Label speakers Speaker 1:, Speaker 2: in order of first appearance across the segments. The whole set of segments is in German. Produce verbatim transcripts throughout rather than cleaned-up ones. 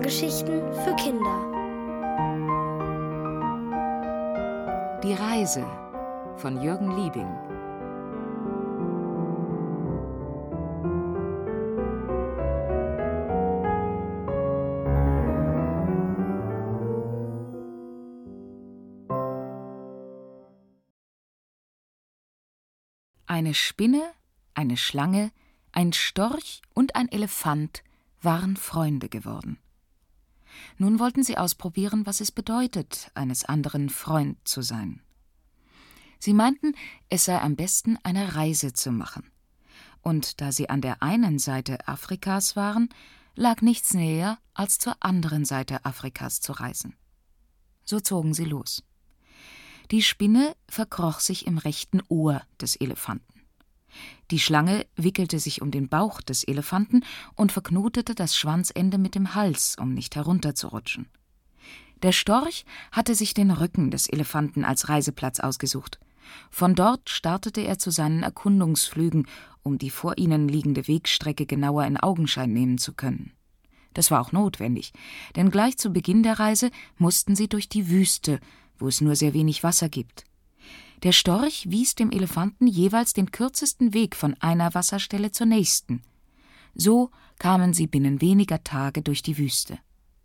Speaker 1: Hörgeschichten für Kinder.
Speaker 2: Die Reise von Jürgen Liebing. Eine Spinne, eine Schlange, ein Storch und ein Elefant waren Freunde geworden. Nun wollten sie ausprobieren, was es bedeutet, eines anderen Freund zu sein. Sie meinten, es sei am besten, eine Reise zu machen. Und da sie an der einen Seite Afrikas waren, lag nichts näher, als zur anderen Seite Afrikas zu reisen. So zogen sie los. Die Spinne verkroch sich im rechten Ohr des Elefanten. Die Schlange wickelte sich um den Bauch des Elefanten und verknotete das Schwanzende mit dem Hals, um nicht herunterzurutschen. Der Storch hatte sich den Rücken des Elefanten als Reiseplatz ausgesucht. Von dort startete er zu seinen Erkundungsflügen, um die vor ihnen liegende Wegstrecke genauer in Augenschein nehmen zu können. Das war auch notwendig, denn gleich zu Beginn der Reise mussten sie durch die Wüste, wo es nur sehr wenig Wasser gibt. Der Storch wies dem Elefanten jeweils den kürzesten Weg von einer Wasserstelle zur nächsten. So kamen sie binnen weniger Tage durch die Wüste.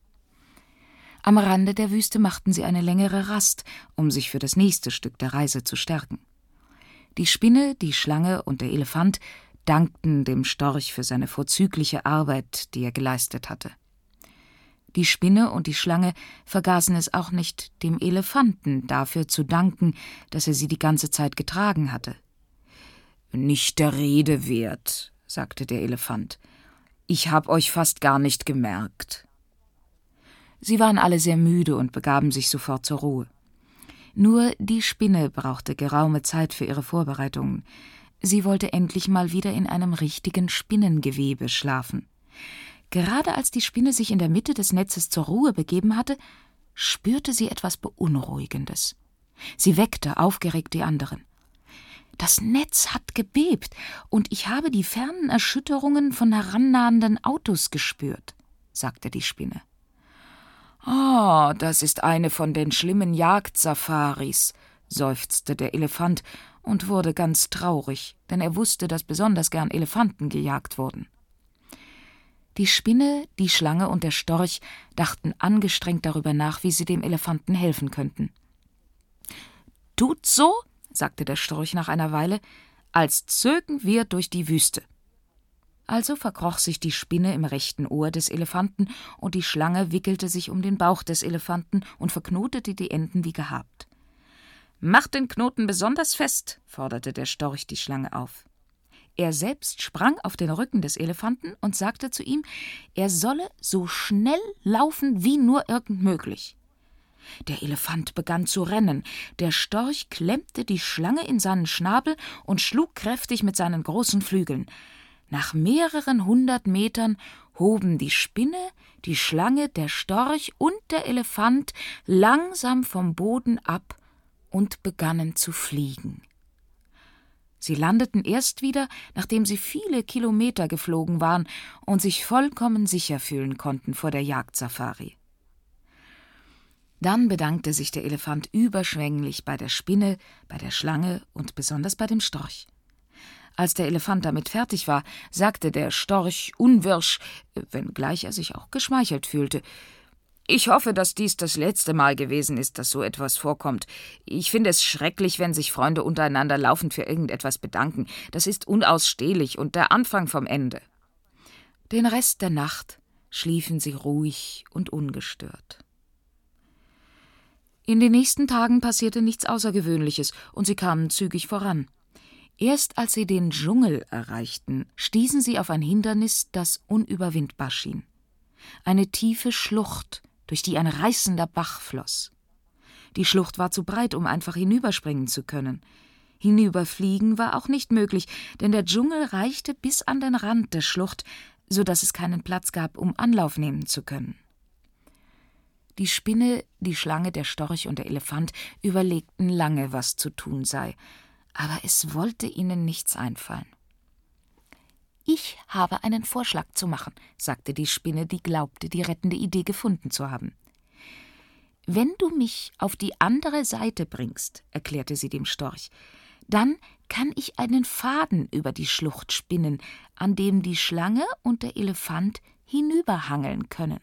Speaker 2: Am Rande der Wüste machten sie eine längere Rast, um sich für das nächste Stück der Reise zu stärken. Die Spinne, die Schlange und der Elefant dankten dem Storch für seine vorzügliche Arbeit, die er geleistet hatte. Die Spinne und die Schlange vergaßen es auch nicht, dem Elefanten dafür zu danken, dass er sie die ganze Zeit getragen hatte. »Nicht der Rede wert«, sagte der Elefant. »Ich hab euch fast gar nicht gemerkt.« Sie waren alle sehr müde und begaben sich sofort zur Ruhe. Nur die Spinne brauchte geraume Zeit für ihre Vorbereitungen. Sie wollte endlich mal wieder in einem richtigen Spinnengewebe schlafen. Gerade als die Spinne sich in der Mitte des Netzes zur Ruhe begeben hatte, spürte sie etwas Beunruhigendes. Sie weckte aufgeregt die anderen. »Das Netz hat gebebt, und ich habe die fernen Erschütterungen von herannahenden Autos gespürt«, sagte die Spinne. »Ah, das ist eine von den schlimmen Jagdsafaris«, seufzte der Elefant und wurde ganz traurig, denn er wusste, dass besonders gern Elefanten gejagt wurden. Die Spinne, die Schlange und der Storch dachten angestrengt darüber nach, wie sie dem Elefanten helfen könnten. »Tut so«, sagte der Storch nach einer Weile, »als zögen wir durch die Wüste.« Also verkroch sich die Spinne im rechten Ohr des Elefanten und die Schlange wickelte sich um den Bauch des Elefanten und verknotete die Enden wie gehabt. »Macht den Knoten besonders fest«, forderte der Storch die Schlange auf. Er selbst sprang auf den Rücken des Elefanten und sagte zu ihm, er solle so schnell laufen wie nur irgend möglich. Der Elefant begann zu rennen, der Storch klemmte die Schlange in seinen Schnabel und schlug kräftig mit seinen großen Flügeln. Nach mehreren hundert Metern hoben die Spinne, die Schlange, der Storch und der Elefant langsam vom Boden ab und begannen zu fliegen. Sie landeten erst wieder, nachdem sie viele Kilometer geflogen waren und sich vollkommen sicher fühlen konnten vor der Jagdsafari. Dann bedankte sich der Elefant überschwänglich bei der Spinne, bei der Schlange und besonders bei dem Storch. Als der Elefant damit fertig war, sagte der Storch unwirsch, wenngleich er sich auch geschmeichelt fühlte, »Ich hoffe, dass dies das letzte Mal gewesen ist, dass so etwas vorkommt. Ich finde es schrecklich, wenn sich Freunde untereinander laufend für irgendetwas bedanken. Das ist unausstehlich und der Anfang vom Ende.« Den Rest der Nacht schliefen sie ruhig und ungestört. In den nächsten Tagen passierte nichts Außergewöhnliches und sie kamen zügig voran. Erst als sie den Dschungel erreichten, stießen sie auf ein Hindernis, das unüberwindbar schien. Eine tiefe Schlucht, durch die ein reißender Bach floss. Die Schlucht war zu breit, um einfach hinüberspringen zu können. Hinüberfliegen war auch nicht möglich, denn der Dschungel reichte bis an den Rand der Schlucht, so dass es keinen Platz gab, um Anlauf nehmen zu können. Die Spinne, die Schlange, der Storch und der Elefant überlegten lange, was zu tun sei, aber es wollte ihnen nichts einfallen. »Ich habe einen Vorschlag zu machen«, sagte die Spinne, die glaubte, die rettende Idee gefunden zu haben. »Wenn du mich auf die andere Seite bringst«, erklärte sie dem Storch, »dann kann ich einen Faden über die Schlucht spinnen, an dem die Schlange und der Elefant hinüberhangeln können.«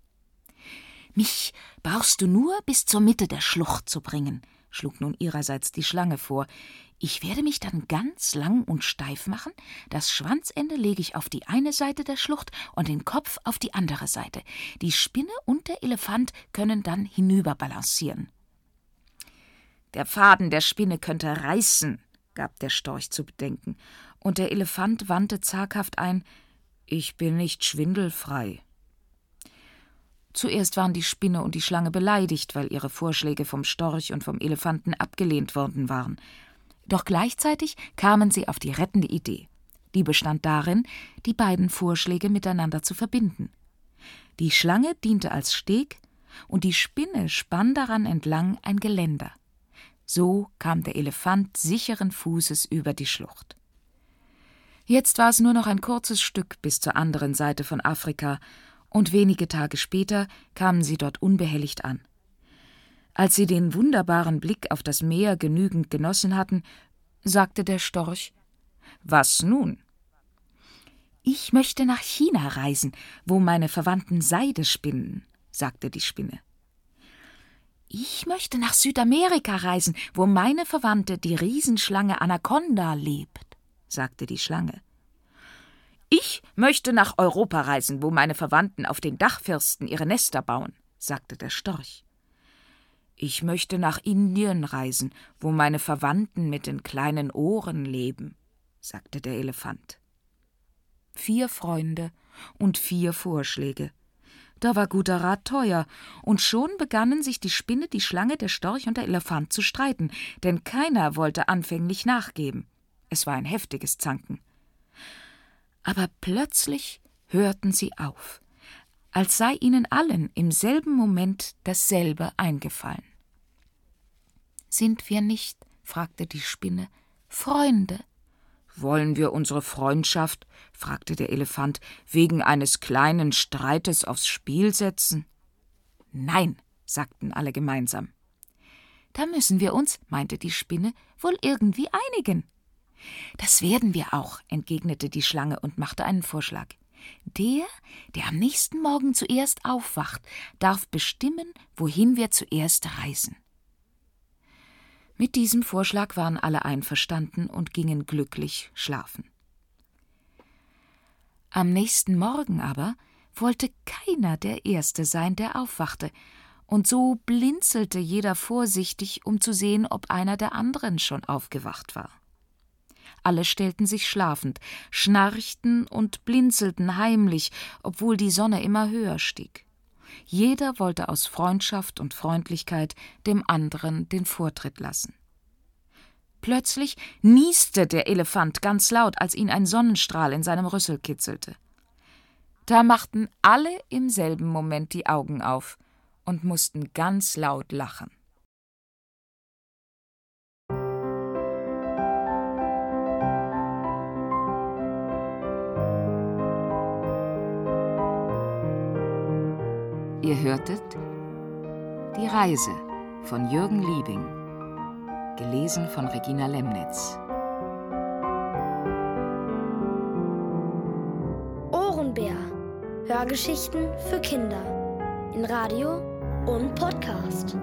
Speaker 2: »Mich brauchst du nur bis zur Mitte der Schlucht zu bringen«, schlug nun ihrerseits die Schlange vor. »Ich werde mich dann ganz lang und steif machen, das Schwanzende lege ich auf die eine Seite der Schlucht und den Kopf auf die andere Seite. Die Spinne und der Elefant können dann hinüberbalancieren.« »Der Faden der Spinne könnte reißen«, gab der Storch zu bedenken, und der Elefant wandte zaghaft ein: »Ich bin nicht schwindelfrei.« Zuerst waren die Spinne und die Schlange beleidigt, weil ihre Vorschläge vom Storch und vom Elefanten abgelehnt worden waren. Doch gleichzeitig kamen sie auf die rettende Idee. Die bestand darin, die beiden Vorschläge miteinander zu verbinden. Die Schlange diente als Steg und die Spinne spann daran entlang ein Geländer. So kam der Elefant sicheren Fußes über die Schlucht. Jetzt war es nur noch ein kurzes Stück bis zur anderen Seite von Afrika, und wenige Tage später kamen sie dort unbehelligt an. Als sie den wunderbaren Blick auf das Meer genügend genossen hatten, sagte der Storch: »Was nun?« »Ich möchte nach China reisen, wo meine Verwandten Seide spinnen«, sagte die Spinne. »Ich möchte nach Südamerika reisen, wo meine Verwandte, die Riesenschlange Anaconda, lebt«, sagte die Schlange. »Ich möchte nach Europa reisen, wo meine Verwandten auf den Dachfirsten ihre Nester bauen«, sagte der Storch. »Ich möchte nach Indien reisen, wo meine Verwandten mit den kleinen Ohren leben«, sagte der Elefant. Vier Freunde und vier Vorschläge. Da war guter Rat teuer, und schon begannen sich die Spinne, die Schlange, der Storch und der Elefant zu streiten, denn keiner wollte anfänglich nachgeben. Es war ein heftiges Zanken. Aber plötzlich hörten sie auf, als sei ihnen allen im selben Moment dasselbe eingefallen. »Sind wir nicht«, fragte die Spinne, »Freunde?« »Wollen wir unsere Freundschaft«, fragte der Elefant, »wegen eines kleinen Streites aufs Spiel setzen?« »Nein«, sagten alle gemeinsam. »Da müssen wir uns«, meinte die Spinne, »wohl irgendwie einigen.« »Das werden wir auch«, entgegnete die Schlange und machte einen Vorschlag. »Der, der am nächsten Morgen zuerst aufwacht, darf bestimmen, wohin wir zuerst reisen.« Mit diesem Vorschlag waren alle einverstanden und gingen glücklich schlafen. Am nächsten Morgen aber wollte keiner der Erste sein, der aufwachte, und so blinzelte jeder vorsichtig, um zu sehen, ob einer der anderen schon aufgewacht war. Alle stellten sich schlafend, schnarchten und blinzelten heimlich, obwohl die Sonne immer höher stieg. Jeder wollte aus Freundschaft und Freundlichkeit dem anderen den Vortritt lassen. Plötzlich nieste der Elefant ganz laut, als ihn ein Sonnenstrahl in seinem Rüssel kitzelte. Da machten alle im selben Moment die Augen auf und mussten ganz laut lachen. Ihr hörtet »Die Reise« von Jürgen Liebing, gelesen von Regina Lemnitz.
Speaker 1: Ohrenbär. Hörgeschichten für Kinder in Radio und Podcast.